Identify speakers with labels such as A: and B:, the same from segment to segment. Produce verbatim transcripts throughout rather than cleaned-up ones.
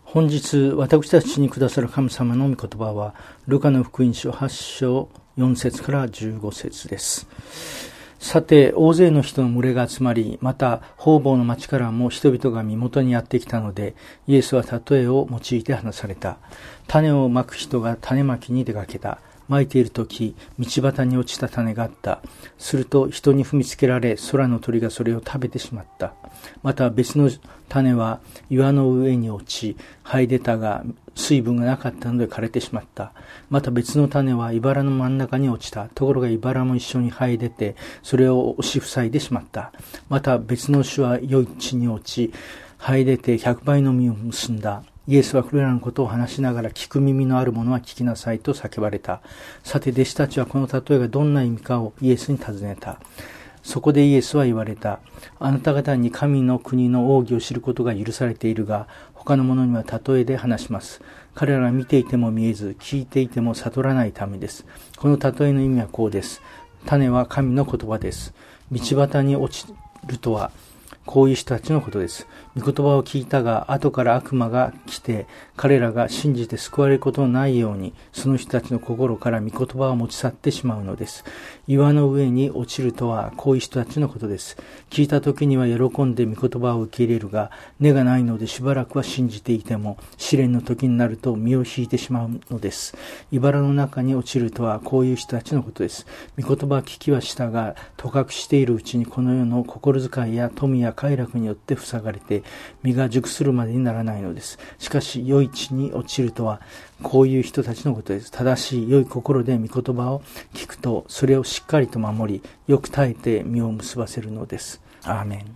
A: 本日私たちにくださる神様の御言葉はルカの福音書はち章よん節からじゅうご節です。さて大勢の人の群れが集まり、また方々の町からも人々が身元にやってきたので、イエスは例えを用いて話された。種をまく人が種まきに出かけた。まいているとき、道端に落ちた種があった。すると人に踏みつけられ、空の鳥がそれを食べてしまった。また別の種は岩の上に落ち、這い出たが水分がなかったので枯れてしまった。また別の種は茨の真ん中に落ちた。ところが茨も一緒に這い出て、それを押し塞いでしまった。また別の種は良い地に落ち、這い出て百倍の実を結んだ。イエスはこれらのことを話しながら、聞く耳のある者は聞きなさいと叫ばれた。さて弟子たちはこの例えがどんな意味かをイエスに尋ねた。そこでイエスは言われた。あなた方に神の国の奥義を知ることが許されているが、他の者には例えで話します。彼らは見ていても見えず、聞いていても悟らないためです。この例えの意味はこうです。種は神の言葉です。道端に落ちるとは、こういう人たちのことです。御言葉を聞いたが、後から悪魔が来て、彼らが信じて救われることのないように、その人たちの心から御言葉を持ち去ってしまうのです。岩の上に落ちるとは、こういう人たちのことです。聞いた時には喜んで御言葉を受け入れるが、根がないのでしばらくは信じていても、試練の時になると身を引いてしまうのです。茨の中に落ちるとは、こういう人たちのことです。御言葉は聞きはしたが、とかくしているうちにこの世の心遣いや富や快楽によって塞がれて、実が熟するまでにならないのです。しかし良い地に落ちるとは、こういう人たちのことです。正しい良い心で御言葉を聞くと、それをしっかりと守り、よく耐えて実を結ばせるのです。アーメン。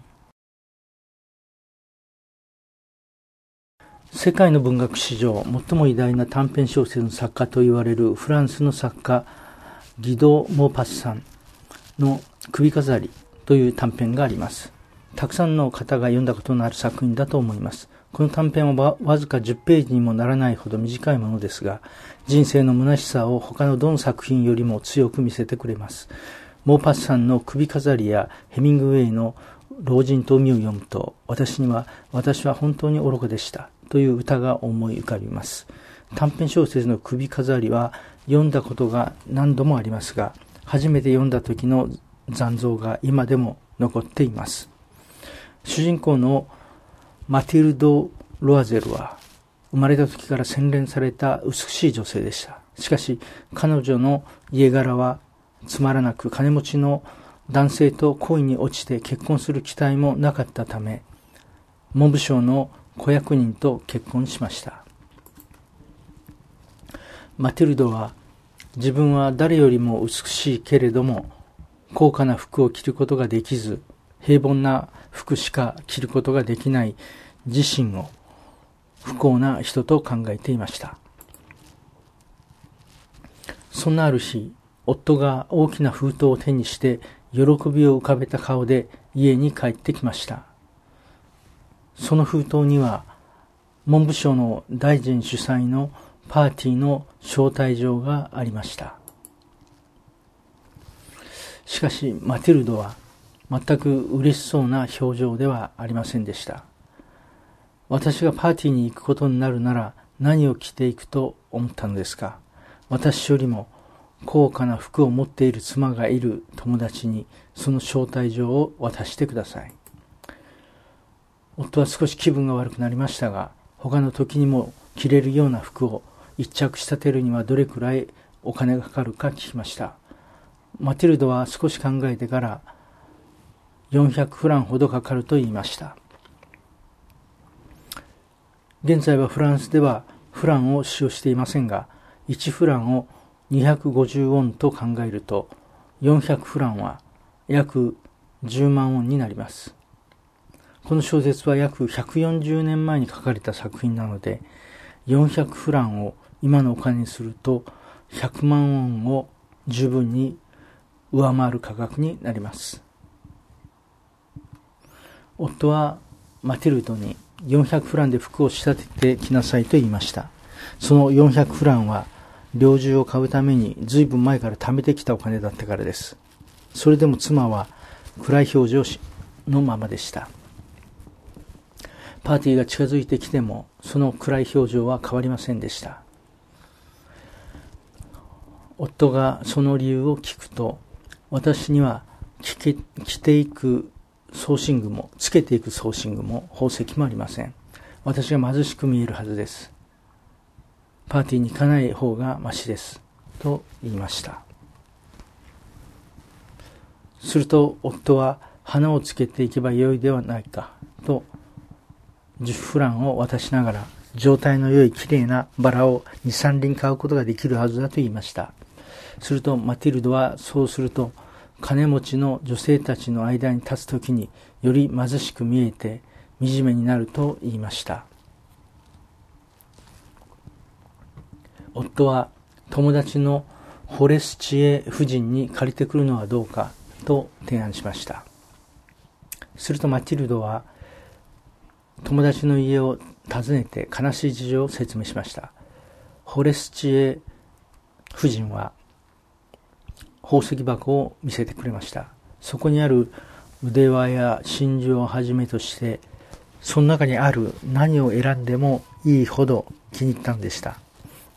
A: 世界の文学史上最も偉大な短編小説の作家と言われるフランスの作家ギド・モーパッサンの首飾りという短編があります。たくさんの方が読んだことのある作品だと思います。この短編はわずかじゅっページにもならないほど短いものですが、人生の虚しさを他のどの作品よりも強く見せてくれます。モーパッサンの首飾りやヘミングウェイの老人と海を読むと、私には私は本当に愚かでしたという歌が思い浮かびます。短編小説の首飾りは読んだことが何度もありますが、初めて読んだ時の残像が今でも残っています。主人公のマティルド・ロアゼルは生まれた時から洗練された美しい女性でした。しかし彼女の家柄はつまらなく、金持ちの男性と恋に落ちて結婚する期待もなかったため、文部省の子役人と結婚しました。マティルドは自分は誰よりも美しいけれども高価な服を着ることができず、平凡な服しか着ることができない自身を不幸な人と考えていました。そんなある日、夫が大きな封筒を手にして喜びを浮かべた顔で家に帰ってきました。その封筒には文部省の大臣主催のパーティーの招待状がありました。しかしマティルドは全く嬉しそうな表情ではありませんでした。私がパーティーに行くことになるなら何を着ていくと思ったのですか。私よりも高価な服を持っている妻がいる友達にその招待状を渡してください。夫は少し気分が悪くなりましたが、他の時にも着れるような服を一着仕立てるにはどれくらいお金がかかるか聞きました。マティルドは少し考えてからよんひゃくフランほどかかると言いました。現在はフランスではフランを使用していませんが、いちフランをにひゃくごじゅうウォンと考えるとよんひゃくフランは約じゅうまんウォンになります。この小説は約ひゃくよんじゅうねんまえに書かれた作品なので、よんひゃくフランを今のお金にするとひゃくまんウォンを十分に上回る価格になります。夫はマティルドによんひゃくフランで服を仕立ててきなさいと言いました。そのよんひゃくフランは猟銃を買うためにずいぶん前から貯めてきたお金だったからです。それでも妻は暗い表情のままでした。 パーティーが近づいてきてもその暗い表情は変わりませんでした。夫がその理由を聞くと、私には着け、着ていく装身具もつけていく装身具も宝石もありません。私が貧しく見えるはずです。パーティーに行かない方がましですと言いました。すると夫は、花をつけていけばよいではないかとじゅうフランを渡しながら、状態の良いきれいなバラをに、さんりん買うことができるはずだと言いました。するとマティルドは、そうすると金持ちの女性たちの間に立つときにより貧しく見えて惨めになると言いました。夫は友達のフォレスチエ夫人に借りてくるのはどうかと提案しました。するとマティルドは友達の家を訪ねて悲しい事情を説明しました。フォレスチエ夫人は宝石箱を見せてくれました。そこにある腕輪や真珠をはじめとして、その中にある何を選んでもいいほど気に入ったんでした。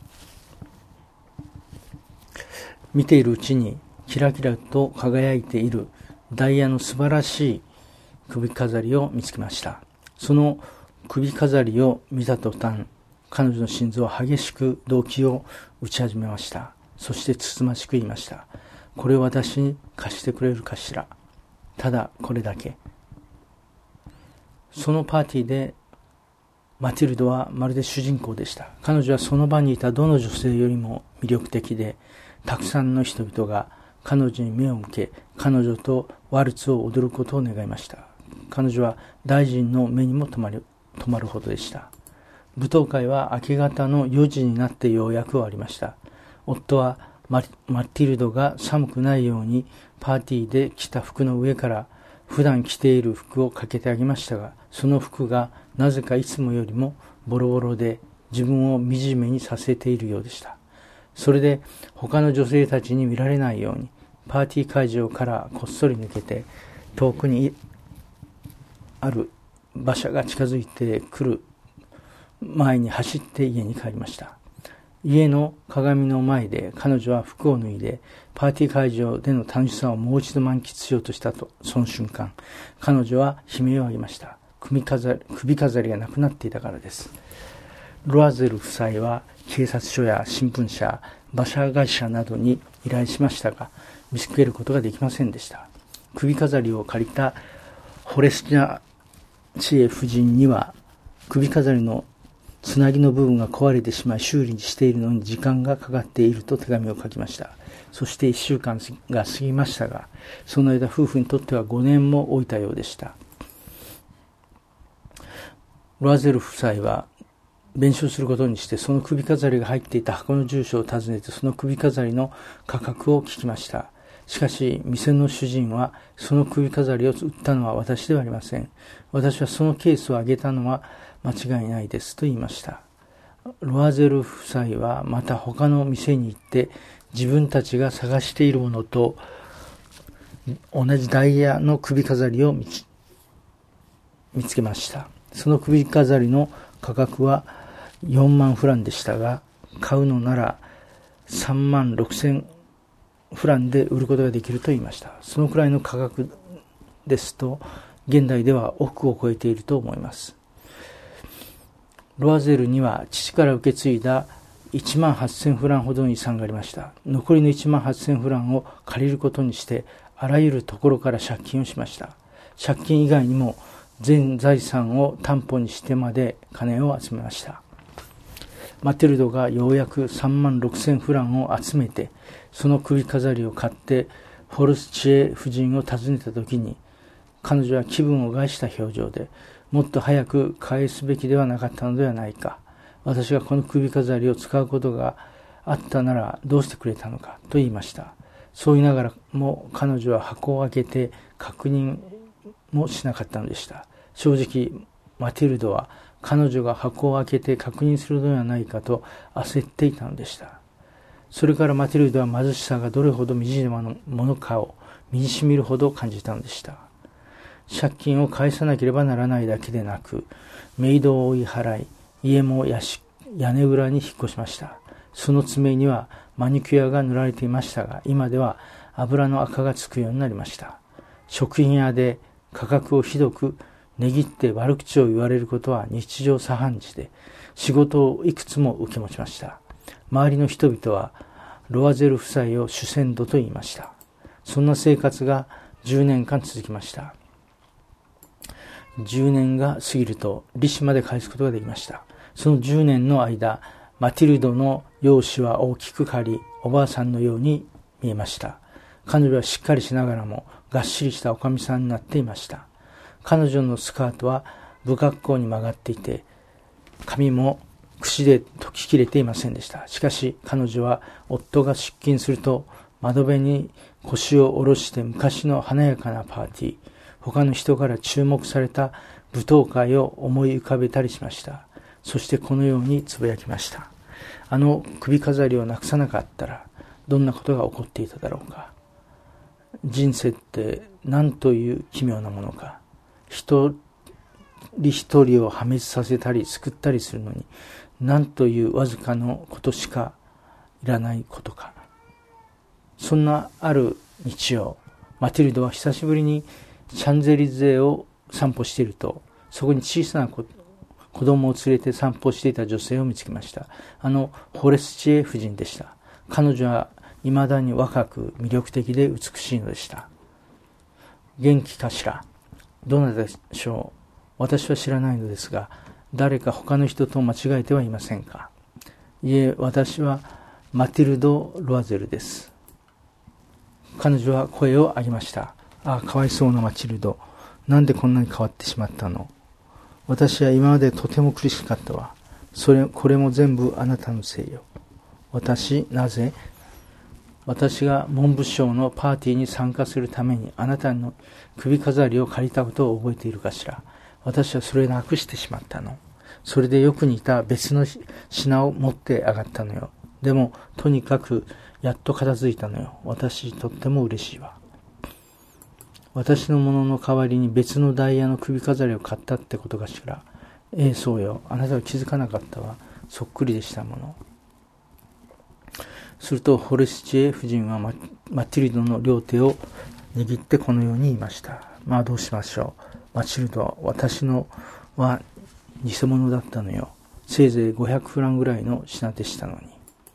A: 見ているうちにキラキラと輝いているダイヤの素晴らしい首飾りを見つけました。その首飾りを見た途端、彼女の心臓は激しく動悸を打ち始めました。そしてつつましく言いました。これを私に貸してくれるかしら。ただこれだけ。そのパーティーでマティルドはまるで主人公でした。彼女はその場にいたどの女性よりも魅力的で、たくさんの人々が彼女に目を向け、彼女とワルツを踊ることを願いました。彼女は大臣の目にも留まる、留まるほどでした。舞踏会は明け方のよじになってようやく終わりました。夫はマティルドが寒くないようにパーティーで着た服の上から普段着ている服をかけてあげましたが、その服がなぜかいつもよりもボロボロで自分を惨めにさせているようでした。それで他の女性たちに見られないようにパーティー会場からこっそり抜けて、遠くにある馬車が近づいてくる前に走って家に帰りました。家の鏡の前で彼女は服を脱いでパーティー会場での楽しさをもう一度満喫しようとしたと、その瞬間彼女は悲鳴を上げました。首飾り、首飾りがなくなっていたからです。ロワゼル夫妻は警察署や新聞社、馬車会社などに依頼しましたが、見つけることができませんでした。首飾りを借りたフォレスチエ夫人には首飾りのつなぎの部分が壊れてしまい修理しているのに時間がかかっていると手紙を書きました。そしていっしゅうかんが過ぎましたが、その間夫婦にとってはごねんも置いたようでした。ロワゼル夫妻は弁償することにして、その首飾りが入っていた箱の住所を訪ねてその首飾りの価格を聞きました。しかし店の主人は、その首飾りを売ったのは私ではありません。私はそのケースをあげたのは間違いないですと言いました。ロワゼル夫妻はまた他の店に行って自分たちが探しているものと同じダイヤの首飾りを見つ、見つけました。その首飾りの価格はよんまんフランでしたが、買うのならさんまんろくせんフランで売ることができると言いました。そのくらいの価格ですと現代では億を超えていると思います。ロワゼルには父から受け継いだいちまんはっせんフランほどの遺産がありました。残りのいちまんはっせんフランを借りることにしてあらゆるところから借金をしました。借金以外にも全財産を担保にしてまで金を集めました。マテルドがようやくさんまんろくせんフランを集めてその首飾りを買ってフォルスチエ夫人を訪ねた時に、彼女は気分を害した表情で、もっと早く返すべきではなかったのではないか、私がこの首飾りを使うことがあったならどうしてくれたのかと言いました。そう言いながらも彼女は箱を開けて確認もしなかったのでした。正直マティルドは彼女が箱を開けて確認するのではないかと焦っていたのでした。それからマティルドは貧しさがどれほど惨めなものかを身にしみるほど感じたのでした。 借金を返さなければならないだけでなく、メイドを追い払い、家も屋根裏に引っ越しました。その爪にはマニキュアが塗られていましたが、今では油の赤がつくようになりました。食品屋で価格をひどく値切って悪口を言われることは日常茶飯事で、仕事をいくつも受け持ちました。周りの人々はロワゼル夫妻を主戦度と言いました。そんな生活がじゅうねんかん続きました。じゅうねんが過ぎると利子まで返すことができました。そのじゅうねんの間、マティルドの容姿は大きく変わり、おばあさんのように見えました。彼女はしっかりしながらもがっしりしたおかみさんになっていました。彼女のスカートは不格好に曲がっていて、髪も櫛で解き切れていませんでした。しかし彼女は夫が出勤すると窓辺に腰を下ろして昔の華やかなパーティー、他の人から注目された舞踏会を思い浮かべたりしました。そしてこのようにつぶやきました。あの首飾りをなくさなかったらどんなことが起こっていただろうか。人生って何という奇妙なものか。一人一人を破滅させたり救ったりするのに、何というわずかのことしかいらないことか。そんなある日曜、マティルドは久しぶりにシャンゼリゼを散歩していると、そこに小さな子子供を連れて散歩していた女性を見つけました。あのフォレスチエ夫人でした。彼女は未だに若く魅力的で美しいのでした。元気かしら。どなたでしょう。私は知らないのですが、誰か他の人と間違えてはいませんか。いえ、私はマティルド・ロワゼルです。彼女は声を上げました。ああ、かわいそうなマチルド。なんでこんなに変わってしまったの。私は今までとても苦しかったわ。それ、これも全部あなたのせいよ。私、なぜ私が文部省のパーティーに参加するためにあなたの首飾りを借りたことを覚えているかしら。私はそれをなくしてしまったの。それでよく似た別の品を持って上がったのよ。でも、とにかくやっと片付いたのよ。私、とっても嬉しいわ。私のものの代わりに別のダイヤの首飾りを買ったってことかしら。ええ、そうよ。あなたは気づかなかったわ。そっくりでしたもの。するとフォレスチエ夫人は マ, マティルドの両手を握ってこのように言いました。まあどうしましょう。マチルド、私のは偽物だったのよ。せいぜいごひゃくフランぐらいの品でしたのに。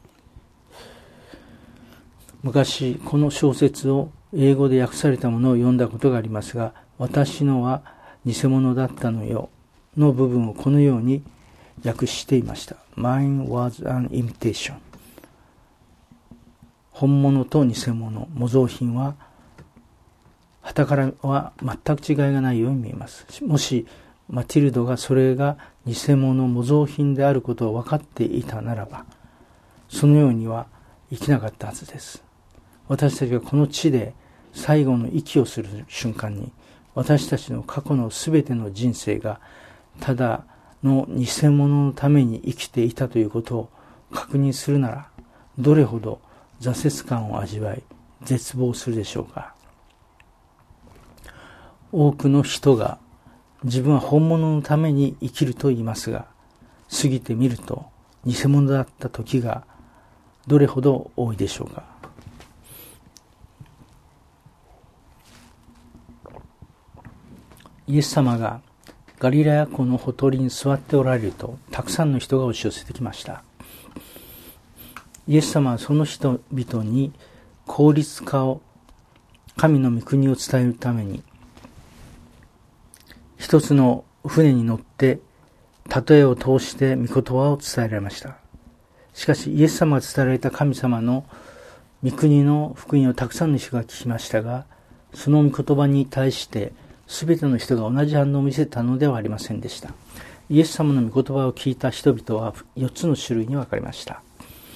A: 昔この小説を英語で訳されたものを読んだことがありますが、私のは偽物だったのよの部分をこのように訳していました。Mine was an imitation。 本物と偽物、模造品は傍からは全く違いがないように見えます。もしマティルドがそれが偽物、模造品であることを分かっていたならば、そのようには生きなかったはずです。私たちがこの地で最後の息をする瞬間に、私たちの過去のすべての人生がただの偽物のために生きていたということを確認するなら、どれほど挫折感を味わい絶望するでしょうか。多くの人が自分は本物のために生きると言いますが、過ぎてみると偽物だった時がどれほど多いでしょうか。イエス様がガリラヤ湖のほとりに座っておられると、たくさんの人が押し寄せてきました。イエス様はその人々に効率化を、神の御国を伝えるために、一つの船に乗って例えを通して御言葉を伝えられました。しかしイエス様が伝えられた神様の御国の福音をたくさんの人が聞きましたが、その御言葉に対してすべての人が同じ反応を見せたのではありませんでした。イエス様の御言葉を聞いた人々はよっつの種類に分かれました。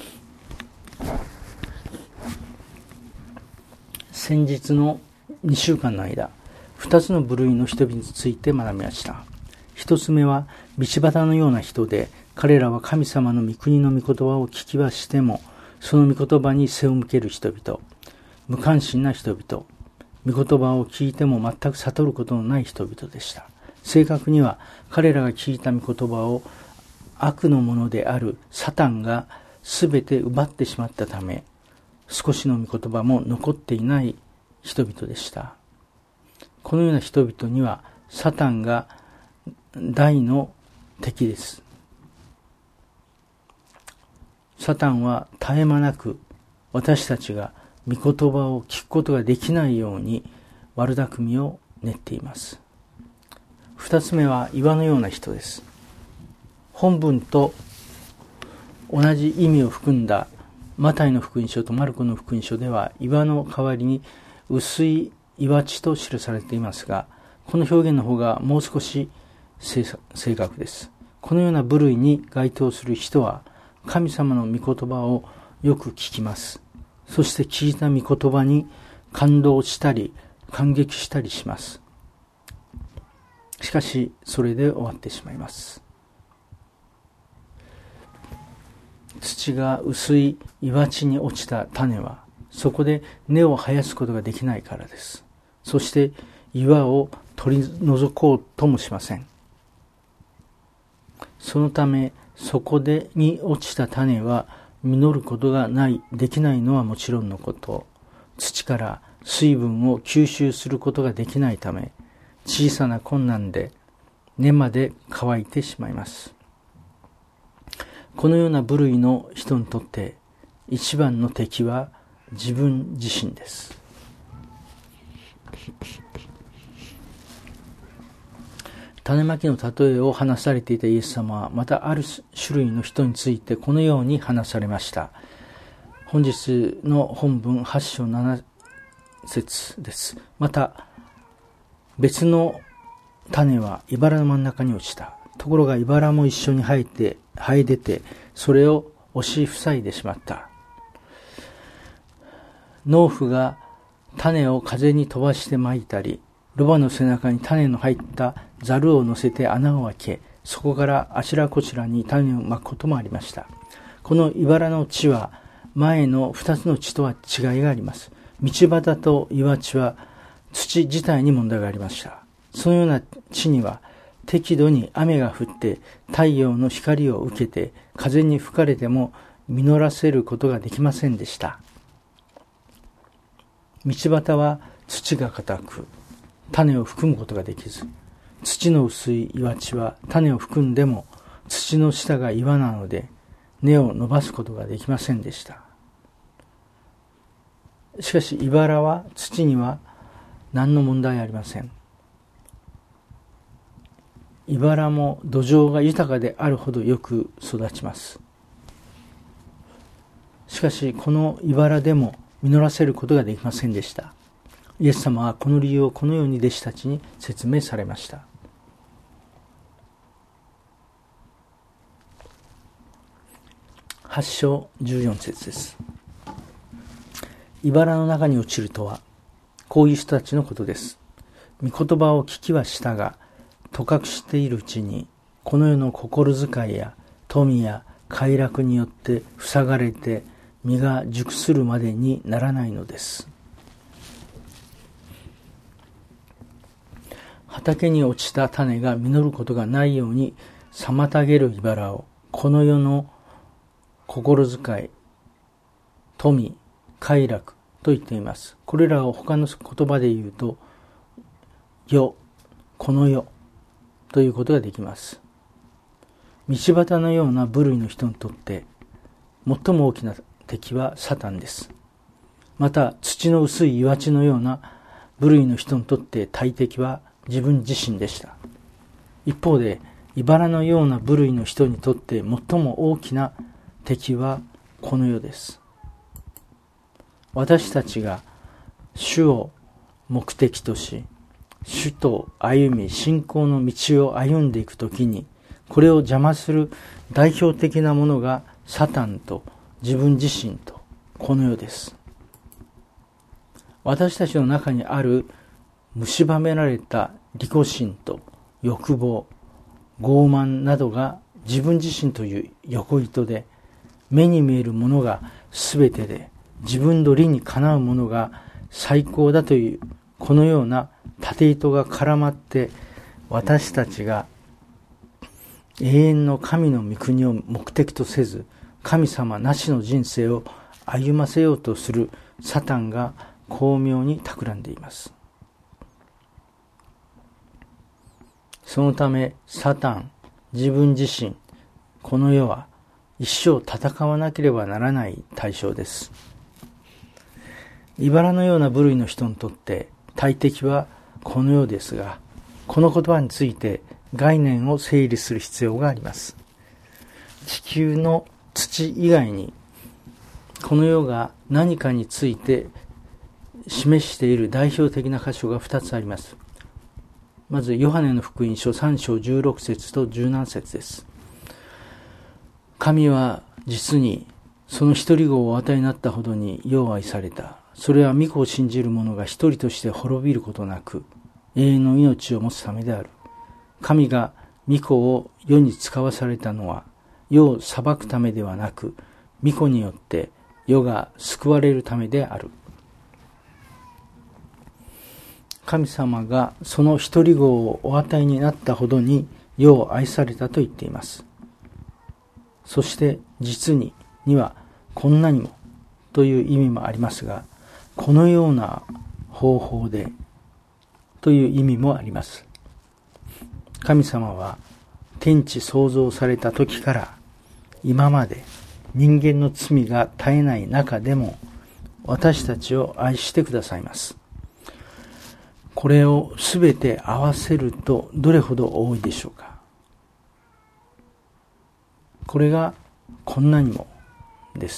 A: 先日のにしゅうかんの間、ふたつの部類の人々について学びました。一つ目は道端のような人で、彼らは神様の御国の御言葉を聞きはしても、その御言葉に背を向ける人々、無関心な人々、 御言葉を聞いても全く悟ることのない人々でした。正確には彼らが聞いた御言葉を悪のものであるサタンがすべて奪ってしまったため、少しの御言葉も残っていない人々でした。このような人々にはサタンが大の敵です。サタンは絶え間なく私たちが御言葉を聞くことができないように悪巧みを練っています。二つ目は岩のような人です。本文と同じ意味を含んだマタイの福音書とマルコの福音書では岩の代わりに薄い岩地と記されていますが、この表現の方がもう少し正確です。このような部類に該当する人は神様の御言葉をよく聞きます。そして聞いた御言葉に感動したり感激したりします。しかしそれで終わってしまいます。土が薄い岩地に落ちた種はそこで根を生やすことができないからです。そして岩を取り除こうともしません。そのためそこでに落ちた種は実ることがない、できないのはもちろんのこと、土から水分を吸収することができないため、小さな困難で根まで乾いてしまいます。このような部類の人にとって一番の敵は自分自身です。種まきの例えを話されていたイエス様はまたある種類の人についてこのように話されました。本日の本文はち章なな節です。また別の種は茨の真ん中に落ちた。ところが茨も一緒に生えて生え出てそれを押し塞いでしまった。農夫が種を風に飛ばしてまいたり、ロバの背中に種の入ったザルを乗せて穴を開け、そこからあちらこちらに種をまくこともありました。この茨の地は前の二つの地とは違いがあります。道端と岩地は土自体に問題がありました。そのような地には適度に雨が降って太陽の光を受けて風に吹かれても実らせることができませんでした。道端は土が硬く種を含むことができず、土の薄い岩地は種を含んでも土の下が岩なので根を伸ばすことができませんでした。しかし茨は土には何の問題ありません。茨も土壌が豊かであるほどよく育ちます。しかしこの茨でも実らせることができませんでした。イエス様はこの理由をこのように弟子たちに説明されました。はち章じゅうよん節です。茨の中に落ちるとはこういう人たちのことです。御言葉を聞きはしたが、とかくしているうちにこの世の心遣いや富や快楽によって塞がれて実が熟するまでにならないのです。畑に落ちた種が実ることがないように妨げる茨をこの世の心遣い、富、快楽と言っています。これらを他の言葉で言うと世、この世ということができます。道端のような部類の人にとって最も大きな敵はサタンです。また土の薄い岩地のような部類の人にとって大敵は自分自身でした。一方で茨のような部類の人にとって最も大きな敵はこの世です。私たちが主を目的とし、主と歩み信仰の道を歩んでいくときに、これを邪魔する代表的なものがサタンと自分自身とこの世です。私たちの中にある蝕められた利己心と欲望、傲慢などが自分自身という横糸で、目に見えるものが全てで、自分の理にかなうものが最高だというこのような縦糸が絡まって私たちが永遠の神の御国を目的とせず、神様なしの人生を歩ませようとするサタンが巧妙に企んでいます。そのためサタン、自分自身、この世は一生戦わなければならない対象です。茨のような部類の人にとって大敵はこの世ですが、この言葉について概念を整理する必要があります。地球の土以外にこの世が何かについて示している代表的な箇所がふたつあります。まずヨハネの福音書さん章じゅうろく節とじゅうなな節です。神は実にその一人子をお与えになったほどに世を愛された。それは御子を信じる者が一人として滅びることなく永遠の命を持つためである。神が御子を世に使わされたのは世を裁くためではなく、御子によって世が救われるためである。神様がその一人子をお与えになったほどに世を愛されたと言っています。そして実ににはこんなにもという意味もありますが、このような方法でという意味もあります。神様は天地創造された時から今まで人間の罪が絶えない中でも私たちを愛してくださいます。これをすべて合わせるとどれほど多いでしょうか。これがこんなにもです。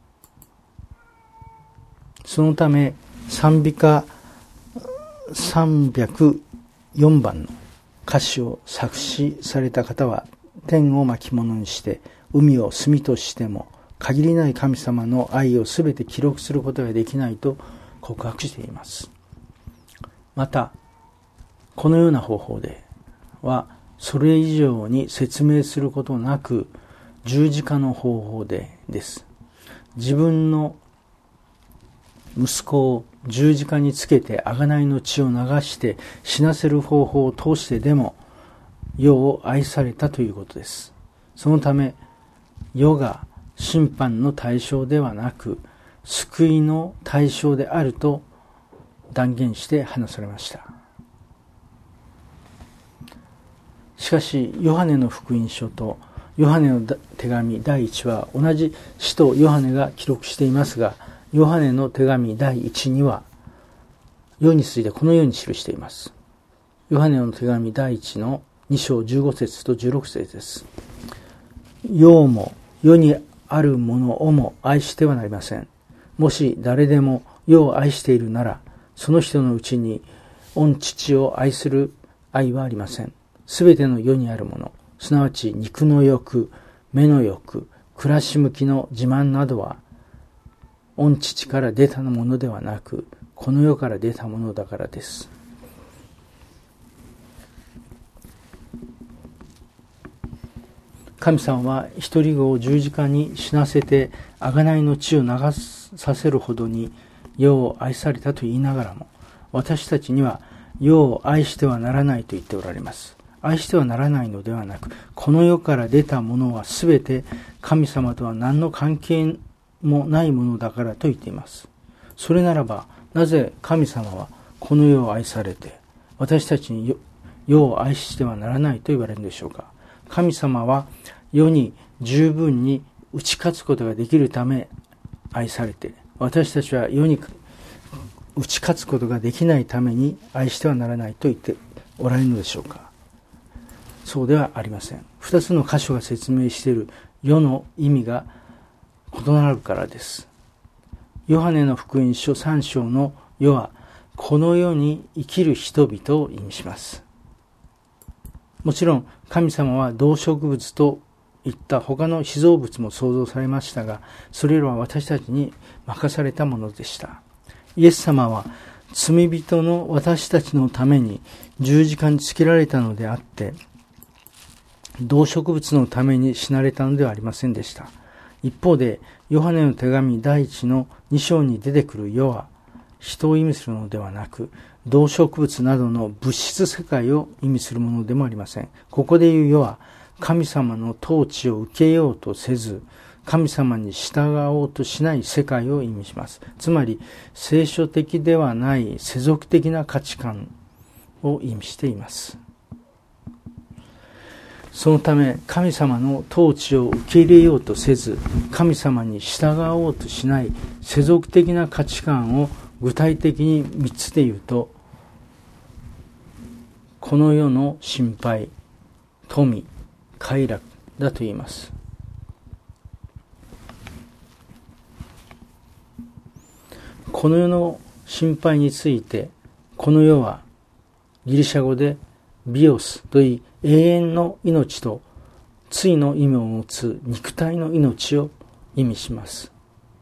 A: そのため賛美歌さんびゃくよんばんの歌詞を作詞された方は、天を巻物にして海を墨としても限りない神様の愛をすべて記録することができないと告白しています。またこのような方法ではそれ以上に説明することなく、十字架の方法でです。自分の息子を十字架につけて贖いの血を流して死なせる方法を通してでも世を愛されたということです。そのため世が審判の対象ではなく救いの対象であると断言して話されました。しかしヨハネの福音書とヨハネの手紙第一は同じ使徒ヨハネが記録していますが、ヨハネの手紙第一には世についてこのように記しています。ヨハネの手紙第一のに章じゅうご節とじゅうろく節です。世も世にあるものをも愛してはなりません。もし誰でも世を愛しているなら、その人のうちに御父を愛する愛はありません。すべての世にあるもの、すなわち肉の欲、目の欲、暮らし向きの自慢などは御父から出たものではなく、この世から出たものだからです。神様は一人子を十字架に死なせて贖いの血を流させるほどに世を愛されたと言いながらも、私たちには世を愛してはならないと言っておられます。愛してはならないのではなく、この世から出たものはすべて神様とは何の関係もないものだからと言っています。それならば、なぜ神様はこの世を愛されて、私たちに世を愛してはならないと言われるのでしょうか。神様は世に十分に打ち勝つことができるため愛されて、私たちは世に打ち勝つことができないために愛してはならないと言っておられるのでしょうか。そうではありません。二つの箇所が説明している世の意味が異なるからです。ヨハネの福音書さん章の世はこの世に生きる人々を意味します。もちろん神様は動植物といった他の被造物も創造されましたが、それらは私たちに任されたものでした。イエス様は罪人の私たちのために十字架につけられたのであって、動植物のために死なれたのではありませんでした。一方でヨハネの手紙第一のに章に出てくる世は人を意味するものではなく、動植物などの物質世界を意味するものでもありません。ここで言う世は、神様の統治を受けようとせず、神様に従おうとしない世界を意味します。つまり、聖書的ではない世俗的な価値観を意味しています。そのため、神様の統治を受け入れようとせず、神様に従おうとしない世俗的な価値観を具体的にみっつで言うと、この世の心配、富、快楽だと言います。この世の心配について、この世はギリシャ語でビオスといい、永遠の命と対の意味を持つ肉体の命を意味します。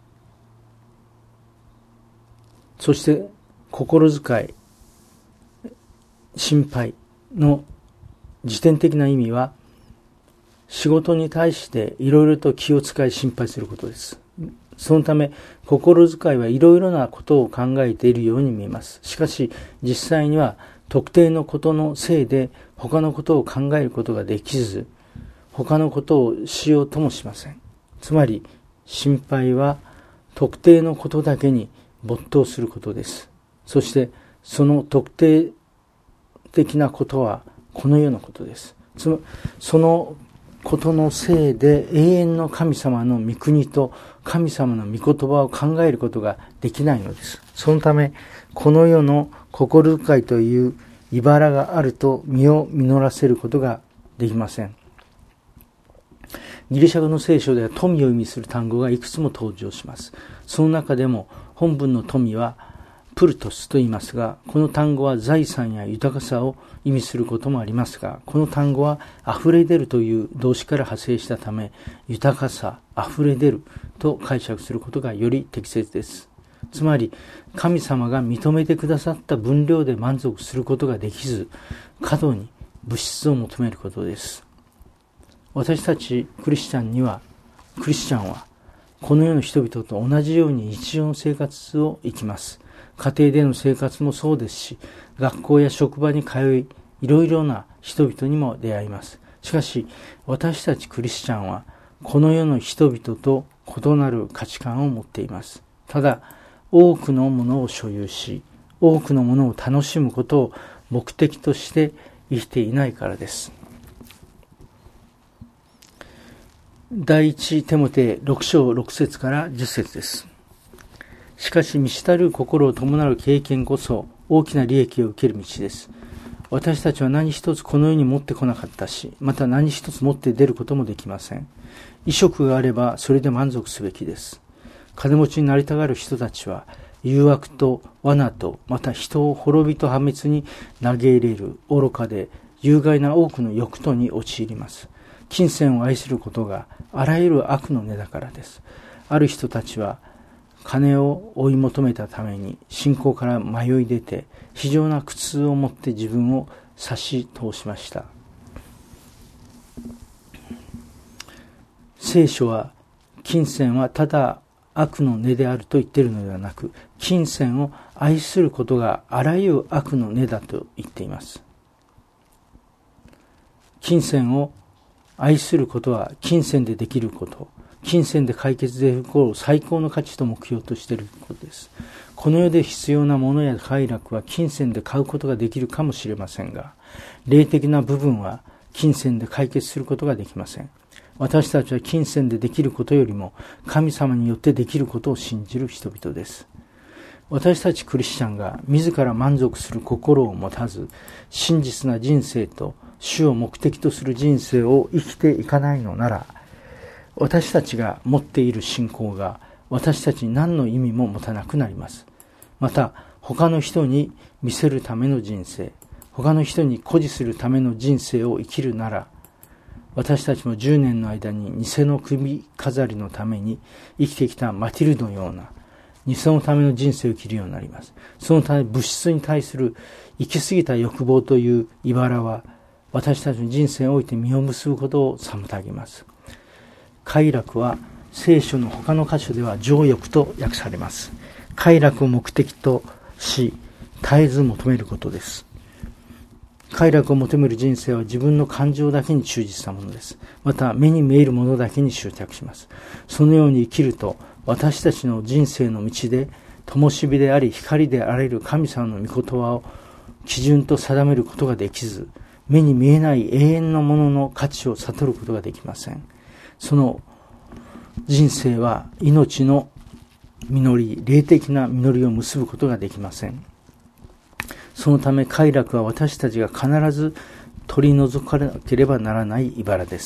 A: そして心遣い、心配の時点的な意味は、仕事に対していろいろと気を使い心配することです。そのため心遣いはいろいろなことを考えているように見えます。しかし実際には特定のことのせいで他のことを考えることができず、他のことをしようともしません。つまり心配は特定のことだけに没頭することです。そしてその特定的なことはこの世のことです。そのことのせいで永遠の神様の御国と神様の御言葉を考えることができないのです。そのためこの世の心遣いという茨があると実を実らせることができません。ギリシャ語の聖書では富を意味する単語がいくつも登場します。その中でも本文の富はプルトスと言いますが、この単語は財産や豊かさを意味することもありますが、この単語は溢れ出るという動詞から派生したため、豊かさ、溢れ出ると解釈することがより適切です。つまり神様が認めてくださった分量で満足することができず、過度に物質を求めることです。私たちクリスチャンには、クリスチャンはこの世の人々と同じように日常の生活を生きます。家庭での生活もそうですし、学校や職場に通い、いろいろな人々にも出会います。しかし、私たちクリスチャンは、この世の人々と異なる価値観を持っています。ただ、多くのものを所有し、多くのものを楽しむことを目的として生きていないからです。第一テモテろく章ろく節からじゅっ節です。しかし満ち足る心を伴う経験こそ大きな利益を受ける道です。私たちは何一つこの世に持ってこなかったし、また何一つ持って出ることもできません。衣食があればそれで満足すべきです。金持ちになりたがる人たちは誘惑と罠と、また人を滅びと破滅に投げ入れる愚かで有害な多くの欲とに陥ります。金銭を愛することがあらゆる悪の根だからです。ある人たちは金を追い求めたために信仰から迷い出て、非常な苦痛を持って自分を差し通しました。聖書は金銭はただ悪の根であると言っているのではなく、金銭を愛することがあらゆる悪の根だと言っています。金銭を愛することは金銭でできること、金銭で解決できることを最高の価値と目標としていることです。この世で必要なものや快楽は金銭で買うことができるかもしれませんが、霊的な部分は金銭で解決することができません。私たちは金銭でできることよりも神様によってできることを信じる人々です。私たちクリスチャンが自ら満足する心を持たず、真実な人生と主を目的とする人生を生きていかないのなら、私たちが持っている信仰が私たちに何の意味も持たなくなります。また他の人に見せるための人生、他の人に誇示するための人生を生きるなら、私たちもじゅうねんの間に偽の首飾りのために生きてきたマティルドのような偽のための人生を生きるようになります。そのため物質に対する行き過ぎた欲望という茨は私たちの人生において実を結ぶことを妨げます。快楽は聖書の他の箇所では情欲と訳されます。 快楽を目的とし、絶えず求めることです。快楽を求める人生は自分の感情だけに忠実したものです。また目に見えるものだけに執着します。そのように生きると、私たちの人生の道で灯火であり光であられる神様の御言葉を基準と定めることができず、目に見えない永遠のものの価値を悟ることができません。その人生は命の実り、霊的な実りを結ぶことができません。そのため快楽は私たちが必ず取り除かなければならない茨です。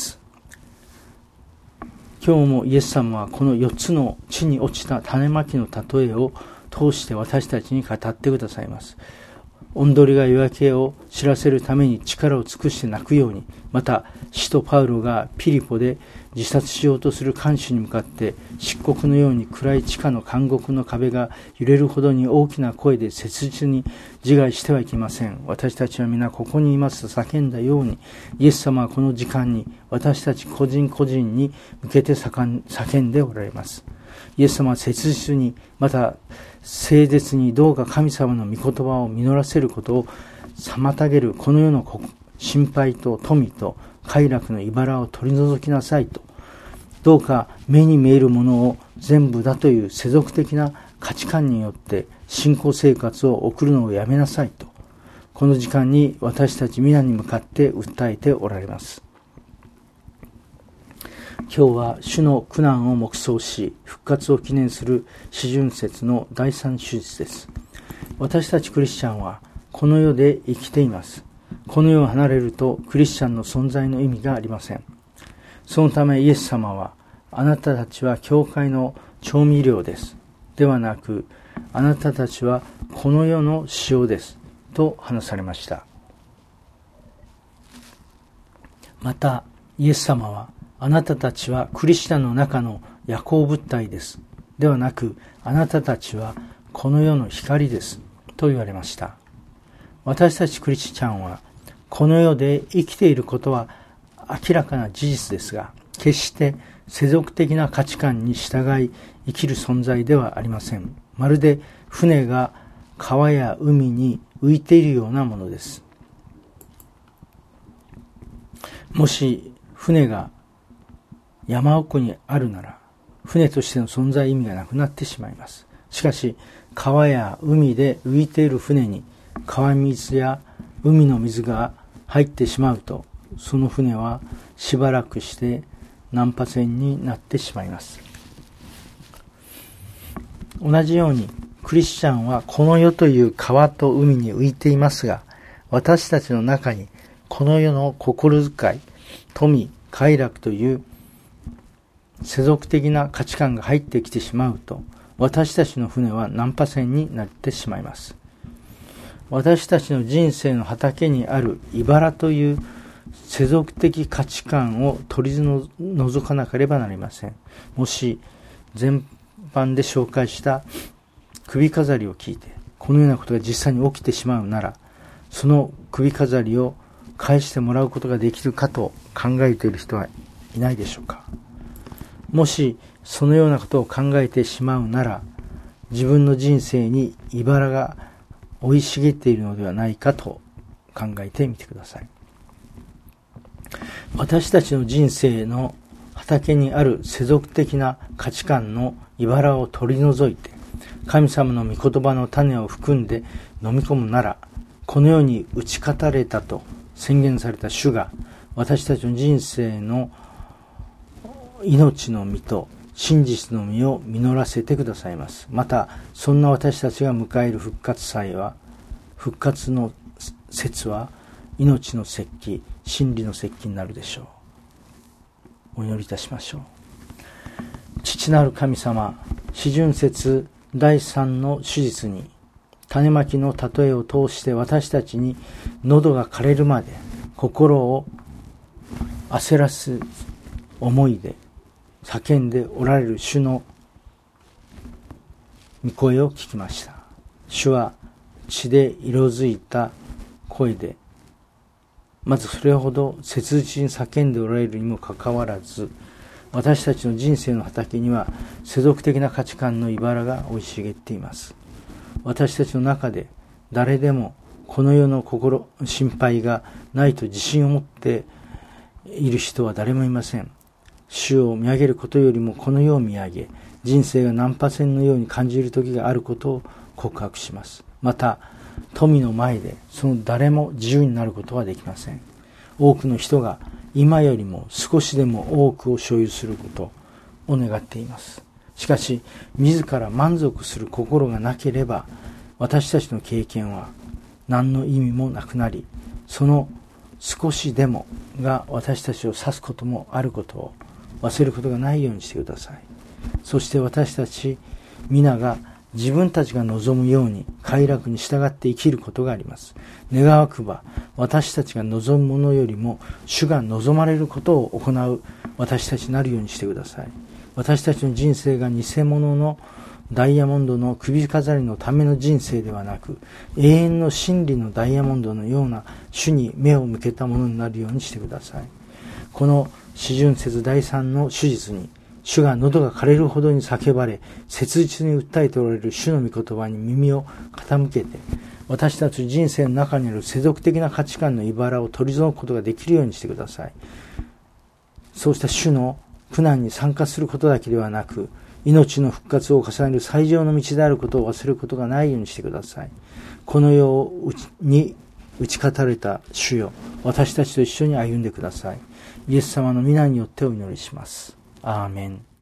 A: 今日もイエス様はこのよっつの地に落ちた種まきの例えを通して私たちに語ってくださいます。おんどりが夜明けを知らせるために力を尽くして泣くように、また使徒パウロがピリポで自殺しようとする看守に向かって漆黒のように暗い地下の監獄の壁が揺れるほどに大きな声で切実に自害してはいけません。私たちは皆ここにいますと叫んだように、イエス様はこの時間に私たち個人個人に向けて叫んでおられます。イエス様は切実に、また誠実にどうか神様の御言葉を実らせることを妨げるこの世の心配と富と快楽の茨を取り除きなさいと、どうか目に見えるものを全部だという世俗的な価値観によって信仰生活を送るのをやめなさいと、この時間に私たち皆に向かって訴えておられます。今日は主の苦難を黙想し復活を記念する四旬節の第三手術です。私たちクリスチャンはこの世で生きています。この世を離れるとクリスチャンの存在の意味がありません。そのためイエス様は、あなたたちは教会の調味料ですではなく、あなたたちはこの世の塩ですと話されました。またイエス様は、あなたたちはクリスチャンの中の夜光物体ですではなく、あなたたちはこの世の光ですと言われました。私たちクリスチャンはこの世で生きていることは明らかな事実ですが、決して世俗的な価値観に従い生きる存在ではありません。まるで船が川や海に浮いているようなものです。もし船が山奥にあるなら、船としての存在意味がなくなってしまいます。しかし川や海で浮いている船に川水や海の水が入ってしまうと、その船はしばらくして難破船になってしまいます。同じようにクリスチャンはこの世という川と海に浮いていますが、私たちの中にこの世の心遣い、富、快楽という世俗的な価値観が入ってきてしまうと、私たちの船は難破船になってしまいます。私たちの人生の畑にある茨という世俗的価値観を取り除かなければなりません。もし前般で紹介した首飾りを聞いてこのようなことが実際に起きてしまうなら、その首飾りを返してもらうことができるかと考えている人はいないでしょうか。もしそのようなことを考えてしまうなら、自分の人生に茨が生い茂っているのではないかと考えてみてください。私たちの人生の畑にある世俗的な価値観の茨を取り除いて、神様の御言葉の種を含んで飲み込むなら、このように打ち勝たれたと宣言された主が、私たちの人生の命の実と真実の実を実らせてくださいます。またそんな私たちが迎える復活祭は、復活の節は命の節期、真理の節期になるでしょう。お祈りいたしましょう。父なる神様、四旬節第三の手術に種まきの例えを通して私たちに喉が枯れるまで心を焦らす思いで叫んでおられる主の御声を聞きました。主は血で色づいた声で、まずそれほど切実に叫んでおられるにもかかわらず、 私たちの人生の畑には世俗的な価値観の茨が生い茂っています。私たちの中で誰でもこの世の心心配がないと自信を持っている人は誰もいません。主を見上げることよりもこの世を見上げ、人生が難破船のように感じる時があることを告白します。また富の前でその誰も自由になることはできません。多くの人が今よりも少しでも多くを所有することを願っています。しかし自ら満足する心がなければ、私たちの経験は何の意味もなくなり、その少しでもが私たちを指すこともあることを忘れることがないようにしてください。そして私たち皆が自分たちが望むように快楽に従って生きることがあります。願わくば私たちが望むものよりも主が望まれることを行う私たちになるようにしてください。私たちの人生が偽物のダイヤモンドの首飾りのための人生ではなく、永遠の真理のダイヤモンドのような主に目を向けたものになるようにしてください。この四旬節第三の手術に、主が喉が枯れるほどに叫ばれ、切実に訴えておられる主の御言葉に耳を傾けて、私たち人生の中にある世俗的な価値観の茨を取り除くことができるようにしてください。そうした主の苦難に参加することだけではなく、命の復活を重ねる最上の道であることを忘れることがないようにしてください。この世に打ち勝たれた主よ、私たちと一緒に歩んでください。イエス様の皆によってお祈りします。アーメン。